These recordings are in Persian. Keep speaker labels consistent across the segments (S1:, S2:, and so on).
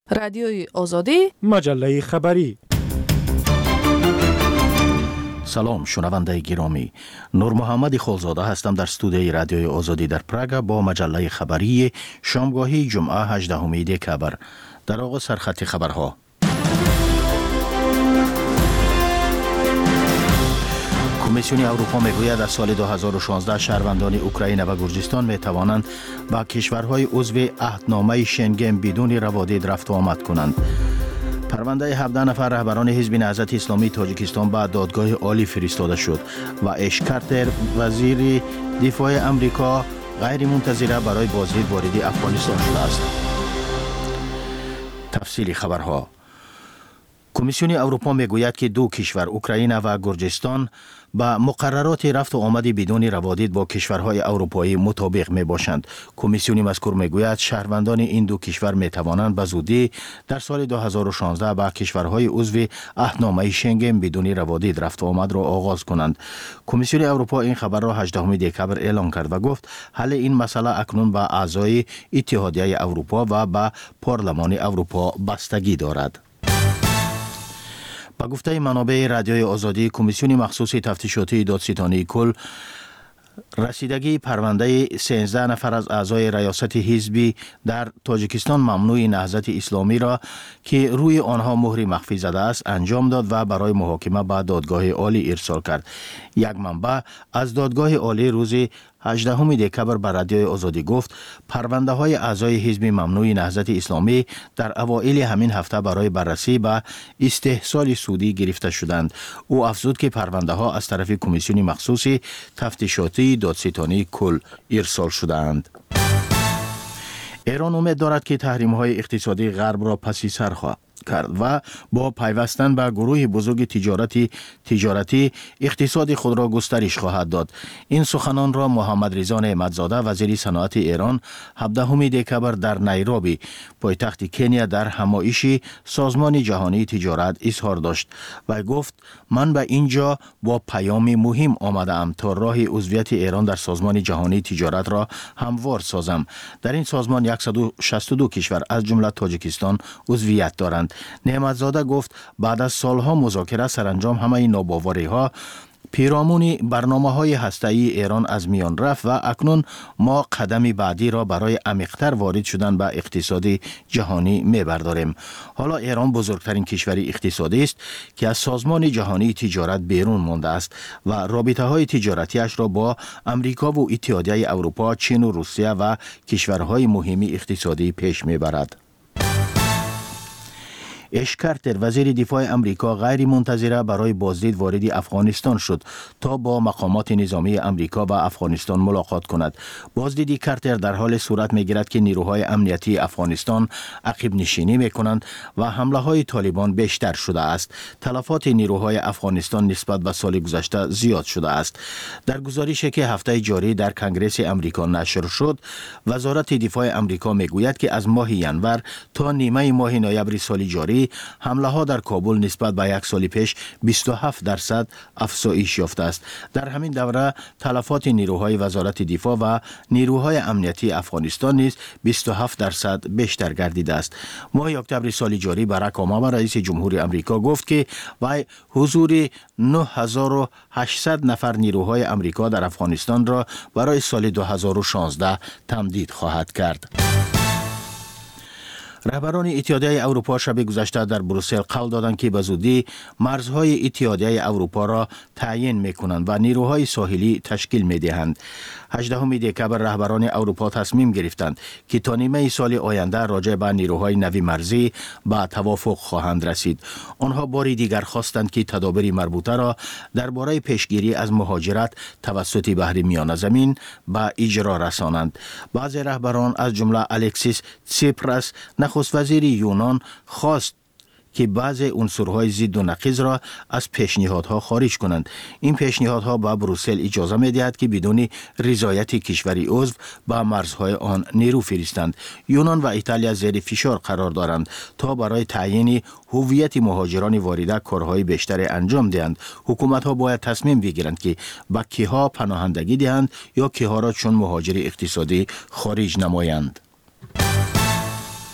S1: رادیوی آزادی،
S2: مجله خبری.
S3: سلام شنونده گرامی، نور محمد خالزاده هستم در استودیوی رادیوی آزادی در پراگ با مجله خبری شامگاهی جمعه 18 دکبر. در آغاز سرخط خبرها. کمیسیون اروپا میگوید از سال 2016 شهروندان اوکراین و گرجستان می توانند با کشورهای عضو عهدنامه شنگن بدون روادید رفت و آمد کنند. پرونده 17 نفر رهبران حزب نهضت اسلامی تاجیکستان به دادگاه عالی فرستاده شد و اش کارتر وزیر دفاع امریکا غیر منتظره برای بازدید وارد افغانستان شده است. تفصیل خبرها. کمیسیون اروپا میگوید که دو کشور اوکراین و گرجستان با مقررات رفت و آمد بدون روادید با کشورهای اروپایی مطابق می باشند. کمیسیون مذکور میگوید شهروندان این دو کشور می توانند به زودی در سال 2016 با کشورهای عضو عهدنامه شنگن بدون روادید رفت و آمد را آغاز کنند. کمیسیون اروپا این خبر را 18 دکبر اعلام کرد و گفت حل این مسئله اکنون به اعضای اتحادیه اروپا و به پارلمان اروپا بستگی دارد. با گفته منابع رادیوی آزادی، کمیسیون مخصوص تفتیشاتی دادستانی کل رسیدگی پرونده 13 نفر از اعضای ریاست حزبی در تاجیکستان ممنوع نهضت اسلامی را که روی آنها مهر مخفی زده است انجام داد و برای محاکمه به دادگاه عالی ارسال کرد. یک منبع از دادگاه عالی روز 18 دکبر به رادیوی آزادی گفت پرونده های اعضای حزب ممنوع نهضت اسلامی در اوایل همین هفته برای بررسی به استحصال سودی گرفته شدند. او افزود که پرونده ها از طرف کمیسیون مخصوص تفتیشاتی دادستانی کل ارسال شدند. ایران امید دارد که تحریم های اقتصادی غرب را پس سر خواهد کرد و با پیوستن به گروه بزرگ تجارتی اقتصاد خود را گسترش خواهد داد. این سخنان را محمد رضا نعمتزاده وزیر صنعت ایران 17 دکبر در نیروبی پایتخت کنیا در همایش سازمان جهانی تجارت اظهار داشت و گفت من به اینجا با پیامی مهم آمده ام تا راه عضویت ایران در سازمان جهانی تجارت را هموار سازم. در این سازمان 162 کشور از جمله تاجیکستان عضویت دارند. نعمتزاده گفت بعد از سالها مذاکره سرانجام همه این ناباوری ها پیرامون برنامه های هسته‌ای ایران از میان رفت و اکنون ما قدم بعدی را برای عمیق‌تر وارد شدن به اقتصاد جهانی می‌برداریم. حالا ایران بزرگترین کشور اقتصادی است که از سازمان جهانی تجارت بیرون مانده است و رابطه های تجارتیش را با امریکا و اتحادیه اروپا، چین و روسیه و کشورهای مهم اقتصادی پیش می‌برد. اش کارتر وزیر دفاع امریکا غیر منتظره برای بازدید وارد افغانستان شد تا با مقامات نظامی امریکا و افغانستان ملاقات کند. بازدید کارتر در حال صورت می‌گیرد که نیروهای امنیتی افغانستان عقب نشینی می‌کنند و حمله های طالبان بیشتر شده است. تلفات نیروهای افغانستان نسبت به سال گذشته زیاد شده است. در گزارشی که هفته جاری در کنگره امریکا نشر شد، وزارت دفاع امریکا می‌گوید که از ماه ینور تا نیمه ماه نوامبر سال جاری حمله ها در کابل نسبت به یک سال پیش 27% افزایش یافته است. در همین دوره تلفات نیروهای وزارت دفاع و نیروهای امنیتی افغانستان نیز 27% بیشتر گردیده است. ماه اکتبر سال جاری باراک اوباما رئیس جمهور امریکا گفت که وی حضور 9800 نفر نیروهای امریکا در افغانستان را برای سال 2016 تمدید خواهد کرد. رهبران اتحادیه اروپا شب گذشته در بروسل قول دادند که به زودی مرزهای اتحادیه اروپا را تعیین می‌کنند و نیروهای ساحلی تشکیل می‌دهند. 18 دکبر رهبران اروپا تصمیم گرفتند که تا نیمه سال آینده راجع به نیروهای نوی مرزی به توافق خواهند رسید. آنها باری دیگر خواستند که تدابیر مربوطه را درباره پیشگیری از مهاجرت توسط بحر میانه زمین به اجرا رسانند. بعضی رهبران از جمله الکسیس تسیپراس نخست وزیر یونان خواست که بعضی عنصرهای ضد و نقیض را از پیشنهادها خارج کنند. این پیشنهادها به بروسل اجازه می‌دهد که بدون رضایت کشوری عضو به مرزهای آن نیرو فرستند. یونان و ایتالیا زیر فشار قرار دارند تا برای تعیین هویت مهاجران وارده کارهای بیشتر انجام دهند. حکومت‌ها باید تصمیم بگیرند که به کیها پناهندگی دهند یا کیها را چون مهاجر اقتصادی خارج نمایند.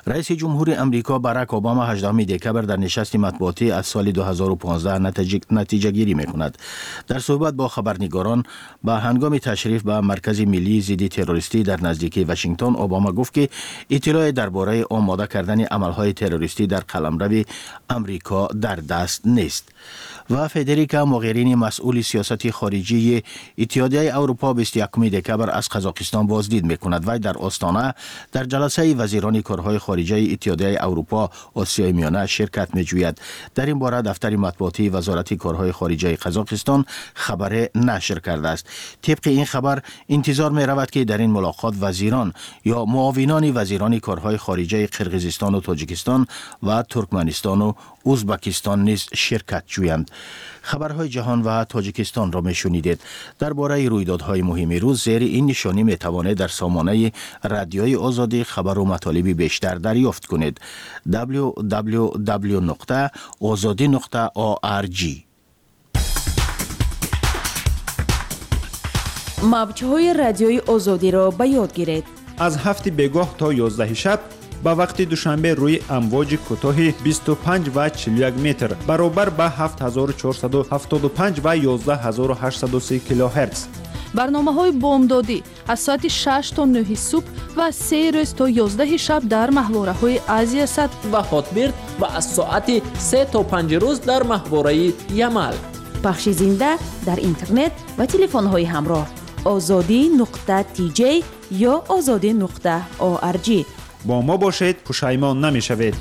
S3: رئیس جمهور امریکا باراک اوباما 18 دکبر در نشست مطبوعاتی از سال 2015 نتیجه گیری می‌کند. در صحبت با خبرنگاران با هنگام تشریف به مرکز ملی ضد تروریستی در نزدیکی واشنگتن، اوباما گفت که اطلاع درباره آماده کردن عملهای تروریستی در قلمرو امریکا در دست نیست. و فدریکا موغرینی مسئول سیاست خارجی اتحادیه اروپا 21 دکبر از قزاقستان بازدید می‌کند و در آستانه در جلسه وزیران کارهای خارجه اتحادیه اروپا آسیای میانه شرکت می‌جوید. در این باره دفتر مطبوعاتی وزارت کارهای خارجه قزاقستان خبر نشر کرده است. طبق این خبر انتظار می‌رود که در این ملاقات وزیران یا معاونان وزیران کارهای خارجه قرقیزستان و تاجیکستان و ترکمنستان و ازبکستان نیز شرکت جویند. خبرهای جهان و تاجیکستان را میشنیدید. درباره رویدادهای مهم روز زیر این نشانی میتوانید در سامانه رادیوی آزادی خبر و مطالب بیشتر دریافت کنید. www.azadi.org.
S1: موج‌های رادیوی آزادی را به یاد گیرید.
S2: از 7 بگاه تا 11 شب با وقت دوشنبه روی امواج کوتاه 25 و 41 متر برابر با 7475 و 11803 کیلوهرتز.
S4: برنامه‌های بامدادی از ساعت 6 تا 9 صبح و 3 روز تا 11 شب در محوره‌های آسیا سد
S5: و هاتبرد و از ساعت 3 تا 5 روز در محوره یمل.
S1: پخش زنده در اینترنت و تلفن‌های همراه azadi.tj یا azadi.org.
S2: با ما باشید، پشیمان نمی‌شوید.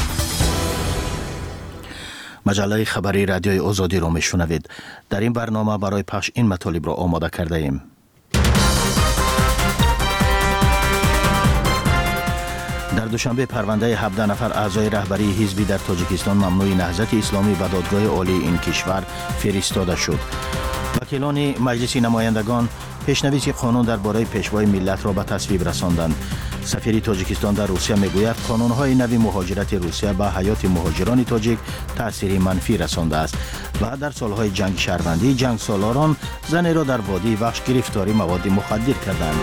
S3: مجله خبری رادیوی آزادی را میشنوید. در این برنامه برای پخش این مطالب را آماده کرده ایم. در دوشنبه پرونده 17 نفر اعضای رهبری حزبی در تاجیکستان ممنوع نهضت اسلامی به دادگاه عالی این کشور فرستاده شد. وکیلان مجلس نمایندگان پیشنویس قانون درباره پیشوای ملت را به تصویب رساندند. سفیر تاجیکستان در روسیه میگوید قانون‌های نوی مهاجرت روسیه به حیات مهاجران تاجیک تأثیر منفی رسانده است و در سالهای جنگ شهروندی جنگ سالاران زن را در وادی وحش گرفتاری مواد مخدر کردند.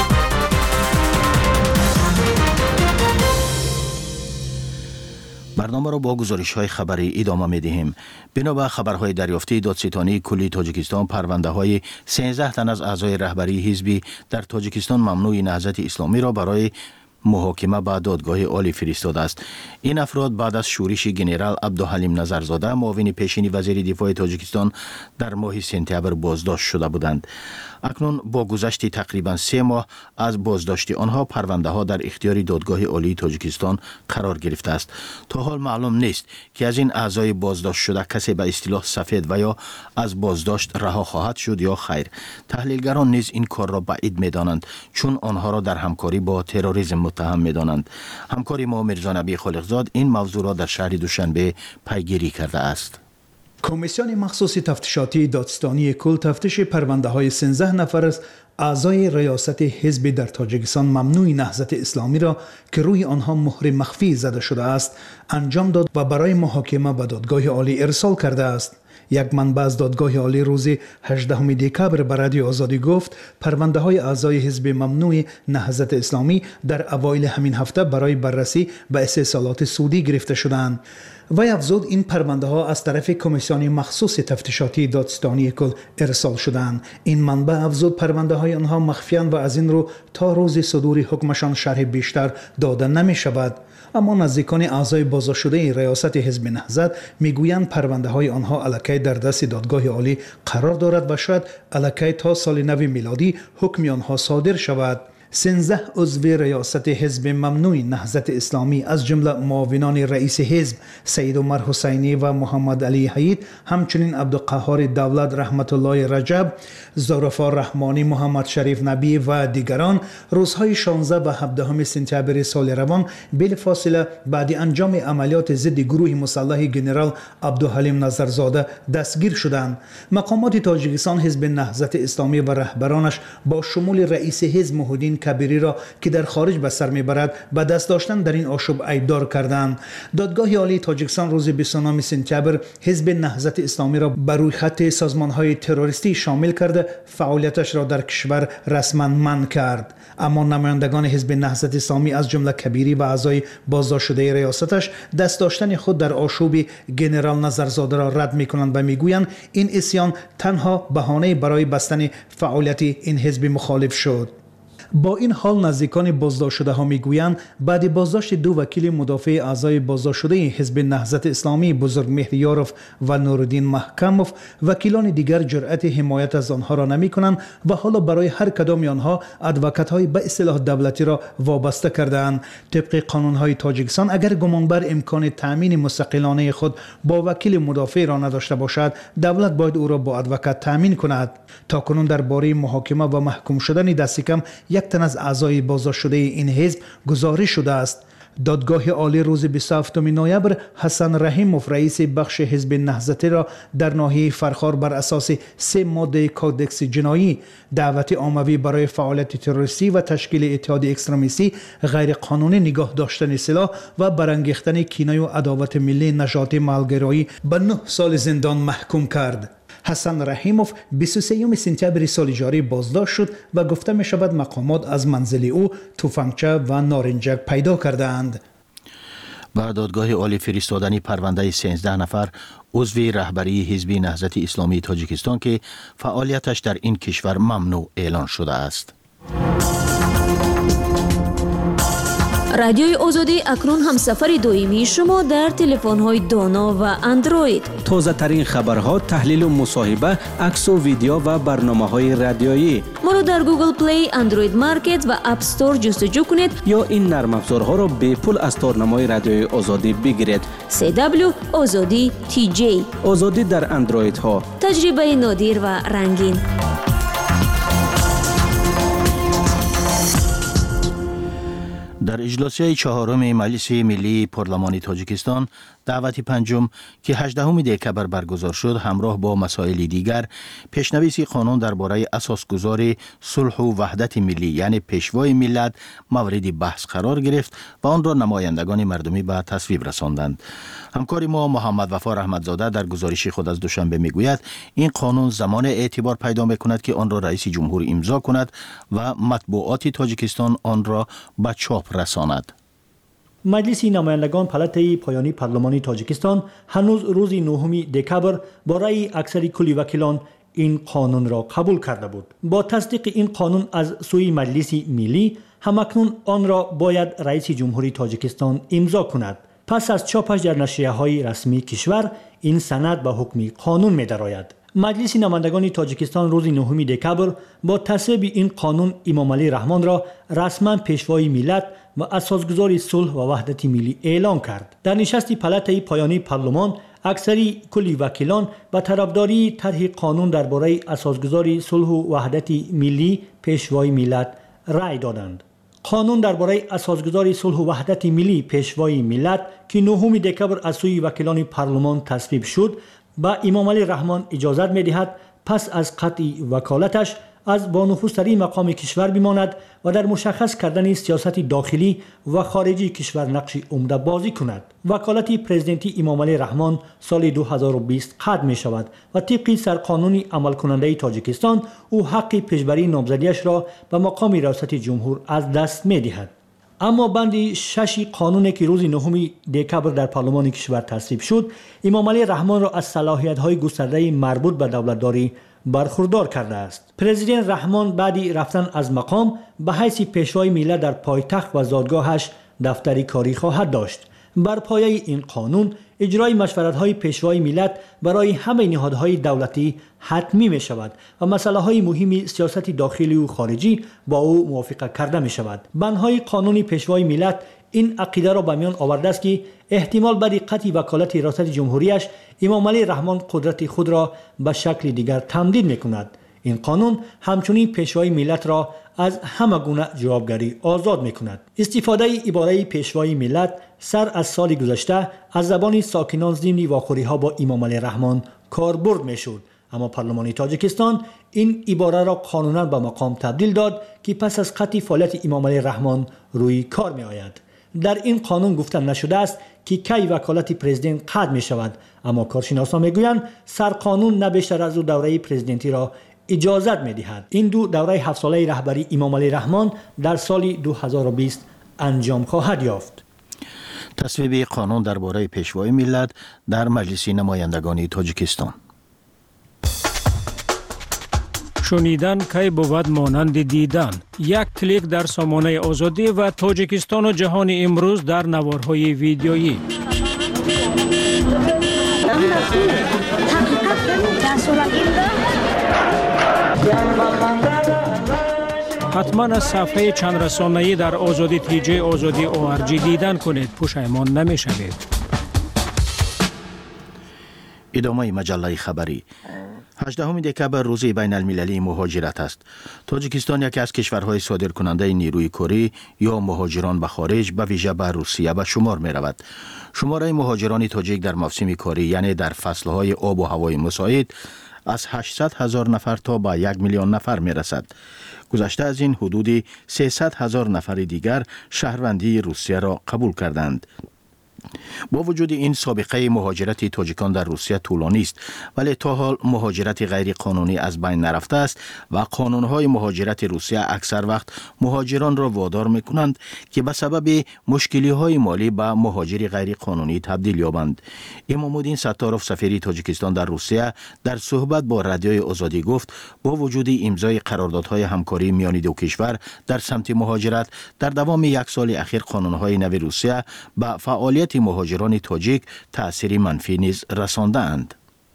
S3: برنامه را با گزارش‌های خبری ادامه می‌دهیم. بنا به خبرهای دریافتی دادستانی کلی تاجیکستان پرونده‌های 13 تن از اعضای رهبری حزبی در تاجیکستان ممنوع نهضت اسلامی را برای محاکمه به دادگاه عالی فرستاده است. این افراد بعد از شورش ژنرال عبدالحلیم نظرزاده معاون پیشین وزیر دفاع تاجیکستان در ماه سپتامبر بازداشت شده بودند. اکنون با گذشت تقریبا 3 ماه از بازداشت آنها پرونده ها در اختیار دادگاه عالی تاجیکستان قرار گرفته است. تا حال معلوم نیست که از این اعضای بازداشت شده کسی به اصطلاح سفید و یا از بازداشت رها خواهد شد یا خیر. تحلیلگران نیز این کار را بعید می‌دانند چون آنها را در همکاری با تروریسم متهم می‌دانند. همکار ما میرزا نبی خالقزاد این موضوع را در شهر دوشنبه پیگیری کرده است.
S6: کمیسیون مخصوص تفتیشاتی دادستانی کل تفتیش پرونده‌های 13 نفر از اعضای ریاست حزب در تاجیکستان ممنوع نهضت اسلامی را که روی آنها مهر مخفی زده شده است انجام داد و برای محاکمه به دادگاه عالی ارسال کرده است. یک منبع از دادگاه عالی روز 18 دکبر به رادیو آزادی گفت پرونده های اعضای حزب ممنوع نهضت اسلامی در اوایل همین هفته برای بررسی به استحصالات سودی گرفته شدند. وی افزود این پرونده ها از طرف کمیسیون مخصوص تفتیشاتی دادستانی کل ارسال شدند. این منبع افزود پرونده های آنها مخفیان و از این رو تا روز صدور حکمشان شرح بیشتر داده نمی شود. اما نزدیکان اعضای بازداشت شده ریاست حزب نهضت میگویند پرونده های آنها الکی در دست دادگاه عالی قرار دارد و شاید الکی تا سال نو میلادی حکم آنها صادر شود. 13 عضو ریاست حزب ممنوع نهضت اسلامی از جمله معاونان رئیس حزب سید عمر حسینی و محمد علی حید، همچنین عبدالقهار دولت رحمت الله رجب، ظرفا رحمانی، محمد شریف نبی و دیگران روزهای 16 و 17 سپتامبر سال روان بلافاصله بعد انجام عملیات ضد گروه مسلح ژنرال عبدالحلیم نظرزاده دستگیر شدند. مقامات تاجیکستان حزب نهضت اسلامی و رهبرانش با شمول رئیس حزب محی الدین کبیری را که در خارج به سر میبرد به دست داشتن در این آشوب ایبدار کردند. دادگاه عالی تاجیکستان روز 29 سپتامبر حزب نهضت اسلامی را بر روی خط سازمان‌های تروریستی شامل کرده فعالیتش را در کشور رسما منع کرد. اما نمایندگان حزب نهضت اسلامی از جمله کبیری و اعضای بازداشت شده ریاستش دست داشتن خود در آشوب گنرال نظرزاده را رد می‌کنند و میگویند این عصیان تنها بهانه برای بستن فعالیت این حزب مخالف شد. با این حال نزدیکان بازداشت شده ها میگویند بعد بازداشت دو وکیل مدافع اعضای بازداشت شده حزب نهضت اسلامی بزرگ مهریاروف و نورالدین محکموف وکیلان دیگر جرأت حمایت از آنها را نمی کنند و حالا برای هر کدام آنها ادوکات های به اصطلاح دولتی را وابسته کردند. طبق قانون های تاجیکستان اگر گمانبر امکان تامین مستقلانه خود با وکیل مدافع را نداشته باشد دولت باید او را با ادوکات تامین کند. تاکنون درباره محاکمه و محکوم شدن دست کم یک تن از اعضای بازداشت شده این حزب گزارش شده است. دادگاه عالی روز 27 نوامبر حسن رحیموف رئیس بخش حزب نهضت را در ناحیه فرخار بر اساس 3 ماده کودکس جنایی دعوت عمومی برای فعالیت تروریستی و تشکیل اتحاد اکستریمیستی غیر قانونی نگاه داشتن سلاح و برانگیختن کینه و عداوت ملی نژادی ملگرایی به 9 سال زندان محکوم کرد. حسن رحیموف 23 سپتامبر سال جاری بازداشت شد و گفته می شود مقامات از منزل او تفنگچه و نارنجک پیدا کردند.
S3: با دادگاه عالی فرستادن پرونده 13 نفر عضو رهبری حزب نهضت اسلامی تاجیکستان که فعالیتش در این کشور ممنوع اعلان شده است.
S7: رادیوی آزادی اکنون همسفر دائمی شما در تلفن‌های دانا و اندروید.
S8: تازه ترین خبرها، تحلیل و مصاحبه، عکس و ویدیو و برنامه‌های رادیویی.
S7: ما را در گوگل پلی، اندروید مارکت و اپ استور جستجو کنید
S8: یا این نرم افزارها را به پول از تارنمای رادیوی آزادی بگیرید.
S7: CW آزادی TJ.
S8: آزادی در اندروید ها.
S7: تجربه نادر و رنگین.
S3: در اجلاس چهارم مجلس ملی پارلمان تاجیکستان دعوت پنجم که 18 دکبر برگزار شد همراه با مسائل دیگر پیشنویس قانون درباره اساسگذار صلح و وحدت ملی یعنی پیشوای ملت مورد بحث قرار گرفت و آن را نمایندگان مردمی به تصویب رساندند. همکار ما محمد وفا رحمتزاده در گزارش خود از دوشنبه میگوید این قانون زمان اعتبار پیدا میکند که آن را رئیس جمهور امضا کند و مطبوعات تاجیکستان آن را به چاپ رساند.
S9: مجلس نمایندگان پالاتای پایانی پارلمانی تاجیکستان هنوز روز 9 دکبر با رأی اکثر کل وکیلان این قانون را قبول کرده بود. با تصدیق این قانون از سوی مجلس ملی همکنون آن را باید رئیس جمهوری تاجیکستان امضا کند. پس از چاپش در نشریه‌های رسمی کشور این سند به حکم قانون می درآید. مجلس نمایندگان تاجیکستان روز 9 دکبر با تصویب این قانون امام علی رحمان را رسما پیشوای ملت و اساسگذار صلح و وحدت ملی اعلام کرد. در نشست پالاتای پایانی پارلمان اکثری کل وکیلان به طرفداری طرح قانون درباره اساسگذار صلح و وحدت ملی پیشوای ملت رأی دادند. قانون درباره اساسگذار صلح و وحدت ملی پیشوای ملت که 9 دکبر از سوی وکیلان پارلمان تصویب شد با امام علی رحمان اجازت می‌دهد پس از قطع وکالتش از بانفوذترین مقام کشور بماند و در مشخص کردن سیاست داخلی و خارجی کشور نقش عمده بازی کند. وکالت پرزیدنتی امام علی رحمان سال 2020 ختم می شود و طبق سرقانون عمل کننده تاجیکستان او حق پیشبری نامزدیش را به مقام ریاست جمهور از دست می دهد. اما بند 6 قانونی که روز 9 دکبر در پارلمان کشور تصویب شد امام علی رحمان را از صلاحیت‌های گسترده مربوط به دولتداری برخوردار کرده است. پرزیدنت رحمان بعد رفتن از مقام به حیث پیشوای ملت در پایتخت و زادگاهش دفتری کاری خواهد داشت. بر پایه این قانون اجرای مشورت‌های پیشوای ملت برای همه نهادهای دولتی حتمی می شود و مسائل مهم سیاست داخلی و خارجی با او موافقه کرده می شود. بندهای قانون پیشوای ملت این عقیده را به میان آورده است که احتمال بعد قطع وکالت ریاست جمهوریش امام علی رحمان قدرت خود را به شکل دیگر تمدید می کند. این قانون همچنین پیشوای ملت را از همه گونه جوابگری آزاد می کند. استفاده عباره پیشوای ملت سر از سال گذشته از زبان ساکنان ضمن واخوری‌ها با امام علی رحمان کاربرد می شد. اما پارلمان تاجیکستان این عباره را قانونا به مقام تبدیل داد که پس از قطع فعالیت امام علی رحمان روی کار می آید. در این قانون گفته نشده است که کی وکالت پرزیدنت قطع می شود، اما کارشناسان می گویند سرقانون نه بیشتر از دوره پرزیدنتی را اجازت می دهد. این دوره 7 ساله رهبری امام علی رحمان در سال 2020 انجام خواهد یافت.
S3: تصویب قانون درباره پیشوای ملت در مجلس نمایندگان تاجیکستان.
S10: شنیدن کی بود مانند دیدن. یک کلیک در سامانه آزادی و تاجیکستان و جهان امروز در نوارهای ویدیویی. حتما از صفحه چند رسانه‌ای در آزادی تیجی آزادی ORG دیدن کنید، پشیمان نمی‌شوید.
S3: ادامه مجله خبری. 18 دکبر روز بین المللی مهاجرت است. تاجیکستان یکی از کشورهای صادرکننده نیروی کاری یا مهاجران به خارج به ویژه به روسیه به شمار می رود. شماره مهاجران تاجیک در موسم کاری یعنی در فصلهای آب و هوای مساعد از 800,000 نفر تا به 1,000,000 نفر می رسد. گذشته از این حدود 300,000 نفر دیگر شهروندی روسیه را قبول کردند. با وجود این سابقه مهاجرت تاجیکان در روسیه طولانی است، ولی تا حال مهاجرت غیر قانونی از بین نرفته است و قانونهای مهاجرت روسیه اکثر وقت مهاجران را وادار می‌کنند که به سبب مشکلی‌های مالی به مهاجر غیر قانونی تبدیل یابند. امام‌الدین ستارov سفیر تاجیکستان در روسیه در صحبت با رادیوی آزادی گفت با وجود امضای قراردادهای همکاری میان دو کشور در سمت مهاجرت در دوام یک سال اخیر قانونهای نو روسیه به فعالیت مهاجران تاجیک تأثیر منفی نیز رسانده‌اند.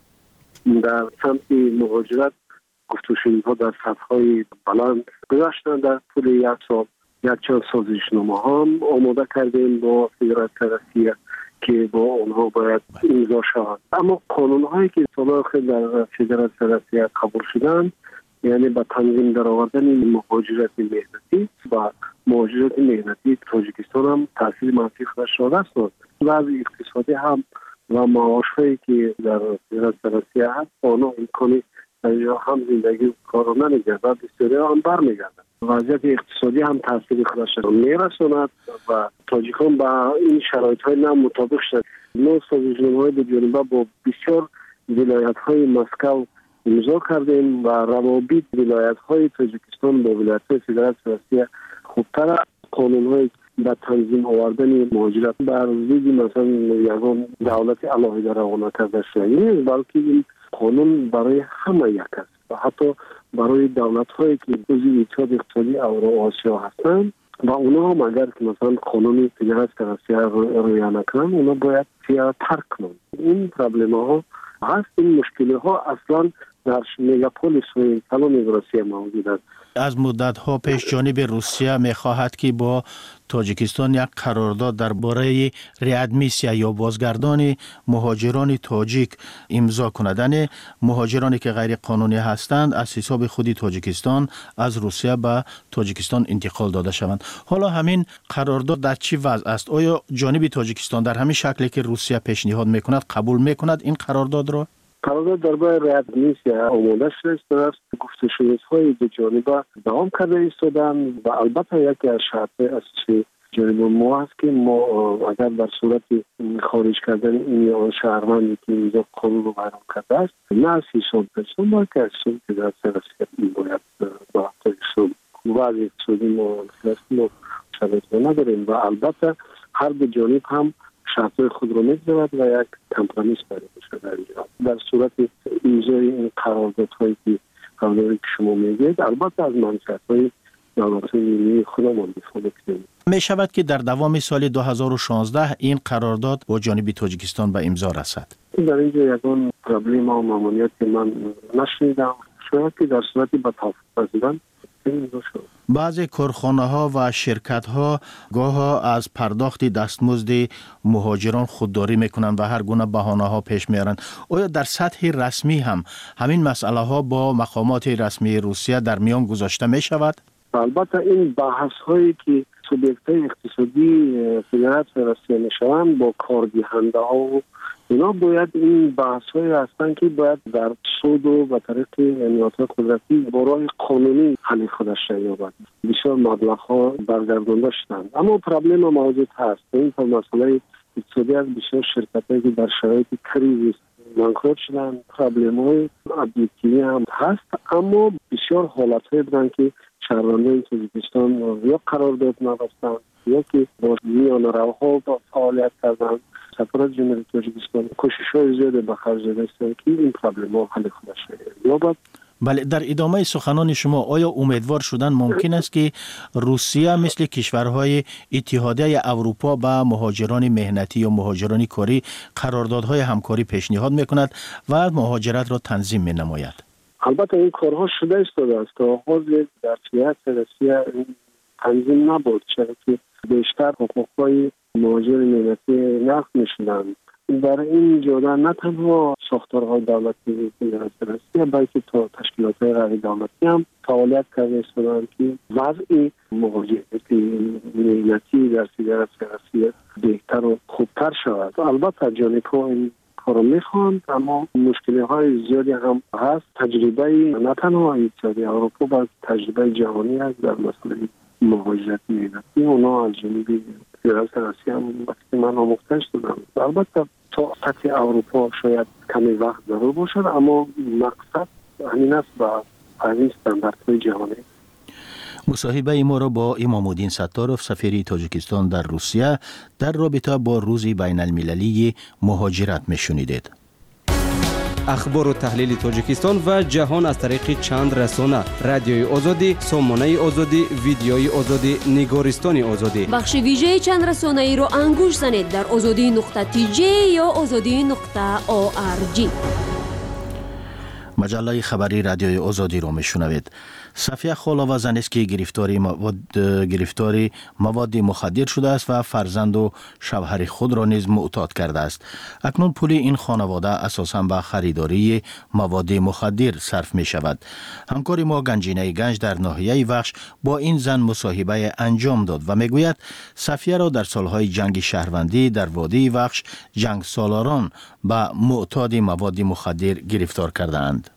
S11: در سمت مهاجرت گفتگوها در سطح‌های بلند گذاشتن. در طول یک سال یک چند سازشنامه هم آماده کردیم با فدراسیون روسیه که با آنها باید امضا شود. اما قانون‌هایی که سال اخیر در فدراسیون روسیه قبول شدند، یعنی به تنظیم درآوردن مهاجرت مهنتی و مهاجرت مهنتی تاجیکستان هم تاثیر منفی خودش را رساند. وضع اقتصادی هم و معاشهایی که در فدراسیون روسیه هست آنها امکانی در اینجا هم زندگی کار نمی‌گردد، بسیاری هم برمیگردد. وضعیت اقتصادی هم تاثیر خودش را میرساند و تاجیکان با این شرایط‌های نو مطابق شد. ما سازشنامه‌های دو جانبه با بسیار ولایت‌های مسکو امضا کردیم و روابط ولایت‌های تاجیکستان با ولایت‌های فدراسیون روسیه خوبتر. قانون‌های به تنظیم آوردن مهاجرت بر ضد مثلا یگان دولت علاهیده روانه کرده شده نیست، بلکه این قانون برای همه یک است و حتی برای دولت‌هایی که عضو اتحاد اقتصادی اوراسیا هستند و اونا هم اگر که مثلا قانون فدراسیون روسیه رعایت نکنند اونا باید ترک کنند. این پروبلم‌ها هست. این مشکل‌ها اصلا در مگاپولیس و کلان روسیه موجود است.
S3: از مدت‌ها پیش جانب روسیه می‌خواهد که با تاجیکستان یک قرارداد درباره ریادمیسیا یا بازگردان مهاجران تاجیک امضا کندن مهاجرانی که غیر قانونی هستند از حساب خود تاجیکستان از روسیه به تاجیکستان انتقال داده شوند. حالا همین قرارداد در چی وضع است؟ آیا جانب تاجیکستان در همین شکلی که روسیه پیشنهاد می‌کند قبول می‌کند این قرارداد را؟
S11: قرارداد درباره ریادمیسیا آماده شده است. گفتگوهای دو جانبه دوام کرده ایستادن و البته یکی از شرط‌های اساسی جانب ما است که ما اگر در صورت خارج کردن این شهروندی که اینجا قانون رو بیان کرده است نه از حساب پرسون بلکه از حساب فدراسیون روسیه باید با تاجیکستان وضع اقتصادی ما شرایط نداریم و البته هر دو جانب هم شرط‌های خود رو می‌گذارد و یک کمپرومیس پیدا می‌شود در اینجا. در صورت امضای این قراردادهایی که شما میگید البته از منشأهای دولت‌های ملی خودمان دفاع می‌کنیم.
S3: می‌شود که در دوام سال 2016 این قرارداد با جانب تاجیکستان به امضا رسد.
S11: در اینجا یکان پروبلم و ماموریت که من نشنیدم، شاید که در صورت به توافق رسیدن امضا شود.
S3: بعضی کارخانه‌ها و شرکت‌ها گاهی از پرداخت دستمزد مهاجران خودداری می‌کنند و هر گونه بهانه‌ها پیش می‌آورند. آیا در سطح رسمی هم همین مسئله‌ها با مقامات رسمی روسیه در میان گذاشته می‌شود؟
S11: البته این بحث‌هایی که سوبیکت اقتصادی فدراسیون روسیه میشوند با کاردهنده ها و اینا باید این بحث های هستن که باید در سود و طریق نیات قدرتی برای قانونی حل خودش یابد. بسیار مبلغ ها برگردانده شدند اما پرابلم موجود هست. این مسئله اقتصادی از بسیار شرکت هایی که در شرایط کریزیس بانکروت شدن، پرابلم های ابجکتیوی هم هست اما بسیار حالت های بودن که شهروندان تاجیکستان یا قرارداد نبستند یا که با میان روها فعالیت کردند. سفارت جمهوری تاجیکستان کوشش‌های زیاد به خرج داده که این پرابلم‌ها حل خودش یابد.
S3: بله، در ادامه سخنان شما آیا امیدوار شدن ممکن است که روسیه مثل کشورهای اتحادیه اروپا با مهاجران مهنتی یا مهاجران کاری قراردادهای همکاری پیشنهاد میکند و مهاجرت را تنظیم مینماید؟
S11: البته این کارها شده است تا آغاز در سیاست روسیه تنظیم نبود، چرا که بیشتر حقوقهای مهاجر مهنتی نقض میشدند. در این جدا نه تنها ساختارهای دولتی روسیه بلکه تا تشکیلات‌های غیر دولتی هم فعالیت کرده استادند که وضع مهاجرت مهنتی در فدراسیون روسیه بهتر و خوبتر شود. البته جانب‌ها این کارو میخوان اما مشکل‌های زیادی هم هست. تجربه نه تنها اتحادیه اروپا بلکه تجربه جهانی است در مسئله مهاجرت مهنتی. اونا از جانب فدراسیون روسیه هم وقتی من آموخته شدم. البته تا سطح اروپا شاید کمی وقت ضرور باشد اما مقصد همین است و همین استانداردهای جهانی.
S3: مصاحبه ما را با امام الدین ستارov سفیر تاجیکستان در روسیه در رابطه با روز بین المللی مهاجرت میشنیدید.
S8: اخبار و تحلیل تاجیکستان و جهان از طریق چند رسانه: رادیوی آزادی، سامانه آزادی، ویدیوی آزادی، نگارستان آزادی.
S7: بخش ویژه چند رسانه ای را انگوش زنید در azadi.tj یا azadi.org.
S3: مجله خبری رادیوی آزادی را میشنوید. صفیه خالوازن است که گرفتاری مواد مخدر شده است و فرزند و شوهر خود را نیز معتاد کرده است. اکنون پول این خانواده اساساً به خریداری مواد مخدر صرف می شود. همکار ما گنجینه گنج در ناحیه وخش با این زن مصاحبه انجام داد و میگوید صفیه را در سالهای جنگ شهروندی در وادی وخش جنگ سالاران به معتاد مواد مخدر گرفتار کردند.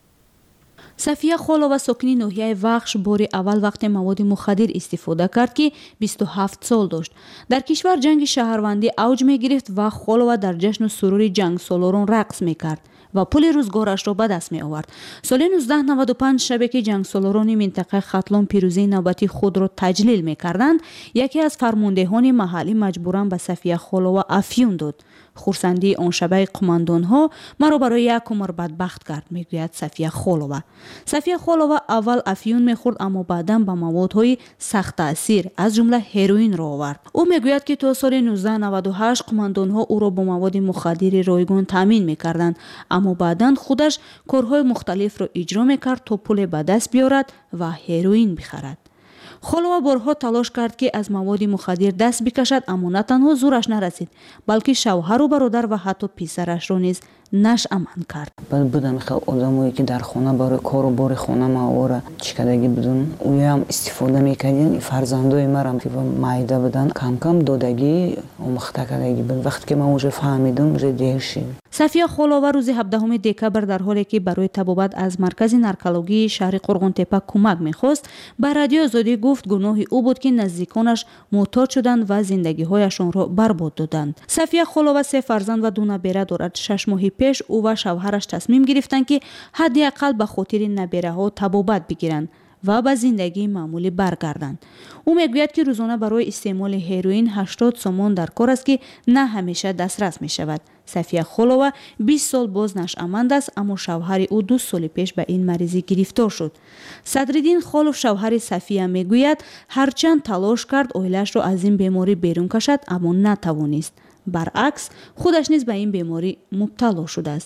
S4: صفیه خالووا ساکنی ناحیه وخش بار اول وقت مواد مخدر استفاده کرد که 27 سال داشت. در کشور جنگ شهروندی اوج می گرفت و خالووا در جشن و سرور جنگ سالاران رقص می کرد و پول روزگارش را به دست می آورد. سال 1995 شبکه جنگ سالاران منطقه ختلان پیروزی نوبتی خود را تجلیل می کردند. یکی از فرماندهان محلی مجبوراً به صفیه خالووا افیون داد. خورسندی آن شبه قماندان ها مرا برای یک عمر بدبخت کرد، میگوید صفیه خالووا. صفیه خالووا اول افیون میخورد اما بعدا به موادهای سخت تاثیر از جمله هروئین را آورد. او میگوید که تا سال 1998 قماندان ها او را با مواد مخدر رایگان تامین میکردند اما بعدا خودش کارهای مختلف را اجرا میکرد تا پول به دست بیارد و هروئین بخرد. خالووا بارها تلاش کرد که از مواد مخدر دست بکشد اما نه تنها زورش نرسید بلکه شوهر و برادر و حتی پسرش را نیز نشأمن کرد.
S12: بودن خیلی آدمایی که در خانه برای کار و بار خانه ما چیکارگی بدون اوی هم استفاده میکردن. فرزندای مرا که معده بدن کم کم دادگی آموخته کردگی بود. وقتی که من اونجا فهمیدم دیر شد.
S4: صفیه خالووا روز 17 دکبر در حالی که برای طبابت از مرکز نارکولوژی شهر قرغن‌تپه کمک می‌خواست به رادیو آزادی گفت گناه او بود که نزدیکانش معتاد شدند و زندگی‌هایشان را برباد دادند. صفیه خالووا 3 فرزند و 2 نبیره دارد. 6 ماه پیش او و شوهرش تصمیم گرفتند که حداقل به خاطر نبیره‌ها طبابت بگیرند و به زندگی معمولی برگردند. او میگوید که روزانه برای استعمال هروئین 80 سومون در کار است که نه همیشه دسترس می شود. صفیه خالووا 20 سال باز نشأمند است اما شوهر او 2 سال پیش به این مریضی گرفتار شد. صدرالدین خالوف شوهر صفیه میگوید هرچند تلاش کرد عائله‌اش را از این بیماری بیرون کشد اما نتوانست. برعکس خودش نیز به این بیماری مبتلا شده است.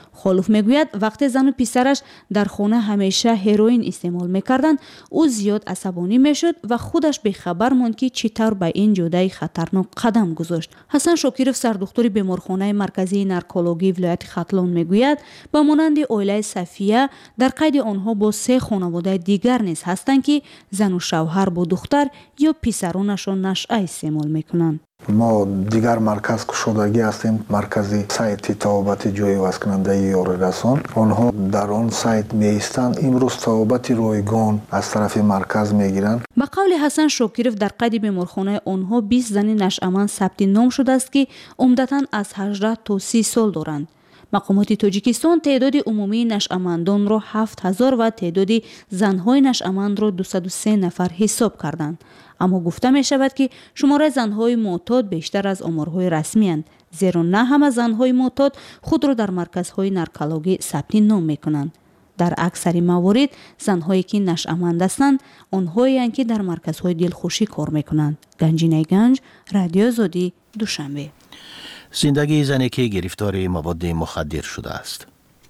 S4: خالوف میگوید وقتی زن و پسرش در خانه همیشه هروئین استعمال میکردند او زیاد عصبانی میشد و خودش بیخبر ماند که چطور به این جوده خطرناک قدم گذاشت. حسن شاکرов سردختر بیمارخانه مرکزی نارکولوژی ولایت ختلون میگوید با مانند اویله صفیه در قید آنها با 3 خانواده دیگر نیز هستند که زن و شوهر با دختر یا پسرانشان نشأه استعمال میکنند.
S13: ما دیگر مرکز کشادگی هستیم، مرکزی سایت توبت جوی واسکننده یاررسان. آنها در آن سایت میستند. امروز توبت رایگان از طرف مرکز میگیرند.
S4: با قول حسن شاکرов در قید بیمارخانه آنها 20 زن نشأهمند ثبت نام شده است که عمدتاً از 18 تا 30 سال دارند. مقامات تاجیکستان تعداد عمومی نشأهمندان را 7000 و تعداد زنهای نشأهمند را 203 نفر حساب کردند. اما گفته می شود که شماره زنهای معتاد بیشتر از آمارهای رسمی اند، زیرا نه همه زنهای معتاد خود را در مرکزهای نارکولوژی ثبت نام می کنند. در اکثر موارد زنهایی که نشأهمند هستند آنهایی اند که در مرکزهای دلخوشی کار می کنند. گنجینه گنج، رادیو آزادی، دوشنبه.
S3: زندگی زنی که گرفتار مواد مخدر شده است.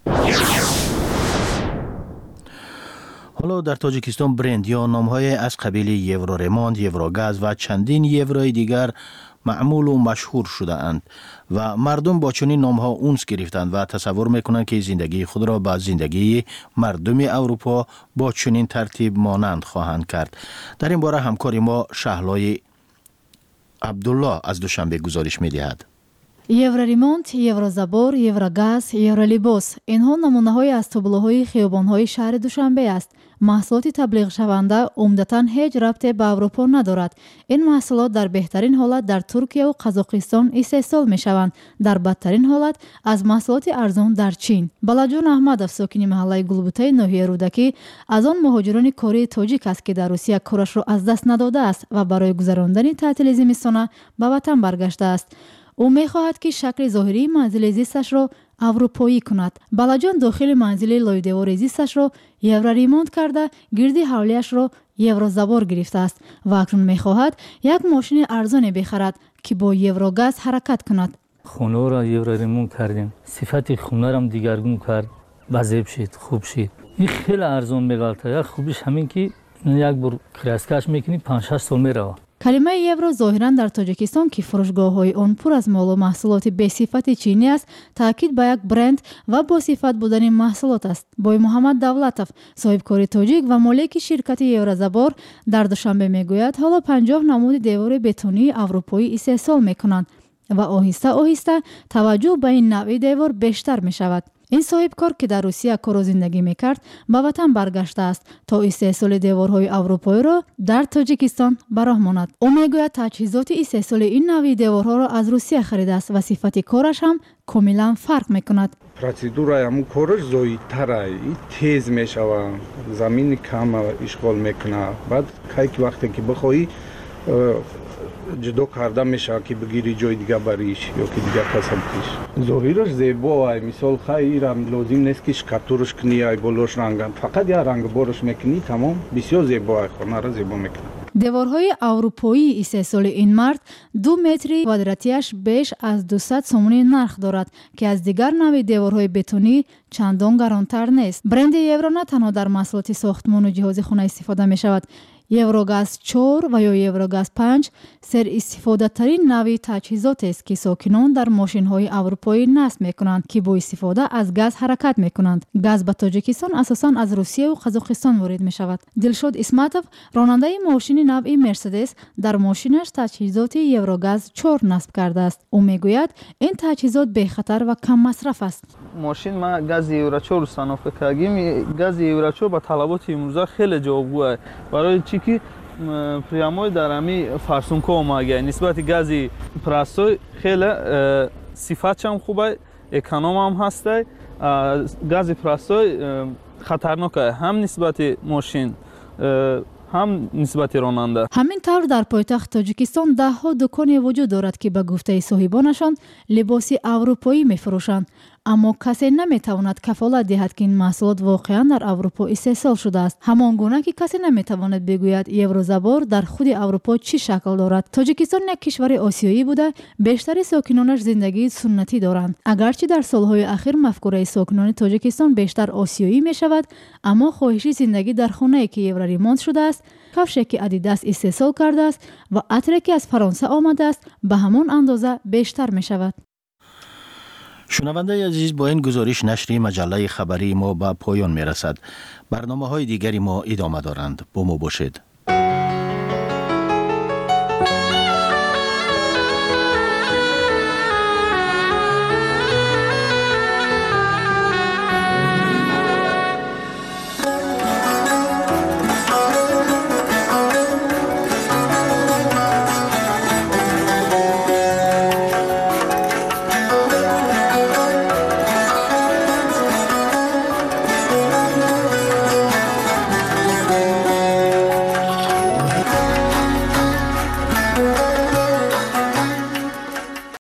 S3: حالا در تاجیکستان برند یا نام‌های از قبیل یورو ریموند، یورو گاز و چندین یوروی دیگر معمول و مشهور شده اند و مردم با چنین نام‌ها اونس گرفتند و تصور میکنند که زندگی خود را با زندگی مردم اروپا با چنین ترتیب مانند خواهند کرد. در این باره همکار ما شهلای عبدالله از دوشنبه گزارش می‌دهد.
S14: یوروریمونت، یوروزابور، یوروگاز، یورولیبوس اینها نمونه‌های از تابلوهای خیابان‌های شهر دوشنبه است. محصولات تبلیغ شونده عمدتاً هیچ ربطی به اروپا ندارد. این محصولات در بهترین حالت در ترکیه و قزاقستان استحصال می‌شوند، در بدترین حالت از محصولات ارزان در چین. بلاجان احمدов ساکن محله گلبوته ناحیه رودکی از آن مهاجران کره تاجیک است که در روسیه کارش را از دست نداده است و برای گذراندن تعطیل زمستانه به وطن برگشته است. او می‌خواهد که شکل ظاهری منزل زیستش را اروپایی کند. بلاجان داخل منزل لایدوار زیستش را یورو ریمونت کرده، گردی حولیش را یورو زبار گرفته است و اکنون می‌خواهد یک ماشین ارزان بخرد که با یورو گاز حرکت کند.
S15: خونه را یورو ریمونت کردیم. صفت خونه را هم دیگرگون کرد. بزیب شد، خوب شد. این خیلی ارزان می‌گالته. یک خوبیش همین که یک بار کراسکاش می‌کنی 5-6 سال می‌روه.
S14: کلمه یورو ظاهراً در تاجیکستان که فروشگاه‌های آن پر از مال و محصولات به صفت چینی است، تاکید به یک برند و با صفت بودن محصولات است. بای محمد دولتов صاحبکار تاجیک و مالک شرکت یوروزابور در دوشنبه میگوید حالا 50 نمود دیوار بتونی اروپایی استحصال میکنند و آهسته آهسته توجه به این نوع دیوار بیشتر میشود. این صاحبکار که در روسیه کار و زندگی میکرد به وطن برگشته است تا استحصال دیوارهای اروپایی را در تاجیکستان براه ماند. او میگوید تجهیزات استحصال این نوع دیوارها را از روسیه خریده است و صفت کارش هم کاملا فرق میکند.
S16: پروسیدورای همون کارش زودتره، تیز میشوه، زمین کم اشغال میکنه. بعد که وقتی که بخوایی جدا کرده میشه که بگیری جای دیگه بریش یا که دیگه قسم کش. ظاهرش زیبا مثال خیلی لازم نیست که شکاتورش کنی یا بالوش رنگن، فقط یا رنگ بارش میکنی تمام بسیار زیبا خونه را زیبا میکنه.
S14: دیوارهای اروپایی استحصال این مرد 2 متر کوادراتیش بیش از 200 سومون نرخ دارد که از دیگر نوع دیوارهای بتونی چندان گرانتر نیست. برند یورو نه تنها در محصولات ساختمان و جهاز خانه استفاده می شود. یوروگاز 4 و یا یوروگاز 5 سر استفاده ترین نوع تجهیزات است که ساکنان در ماشین های اروپایی نصب می کنند که با استفاده از گاز حرکت می کنند. گاز به تاجیکستان اساساً از روسیه و قزاقستان وارد می شود. دلشاد اسمتov راننده ماشین نوع مرسدس در ماشینش تجهیزات یوروگاز 4 نصب کرده است. او می گوید این تجهیزات بی خطر و کم مصرف است.
S17: ماشین ما گاز یورو 4 صنافه کردیم. گاز یورو 4 با طلبات امروزه خیلی جوابگوه برای چی که پریاموی در امی فرسونکو اومده نسبت گازی پرستوی خیلی صفتش هم خوبه، اکانوم هم هسته. گازی پرستوی خطرناکه هم نسبت ماشین هم نسبت راننده.
S14: همین طور در پایتخت تاجیکستان 10 دکان وجود دارد که به گفته صاحبانشان لباس اروپایی می‌فروشند. اما کسی نمیتواند کفالت دهد که این محصولات واقعا در اروپا استحصال شده است. همان گونه که کسی نمیتواند بگوید یوروزبار در خود اروپا چی شکل دارد. تاجیکستان یک کشور آسیایی بوده، بیشتر ساکنانش زندگی سنتی دارند. اگرچه در سالهای اخیر مفکوره ساکنان تاجیکستان بیشتر آسیایی می شود، اما خواهش زندگی در خانه‌ای که یورو ریمونت شده است، کفشی که ادیداس استحصال کرده است و عطری که از فرانسه آمده است به همان اندازه بیشتر می شود.
S3: شنونده عزیز، با این گزارش نشر مجله خبری ما به پایان می رسد. برنامه های دیگری ما ادامه دارند. با ما باشید.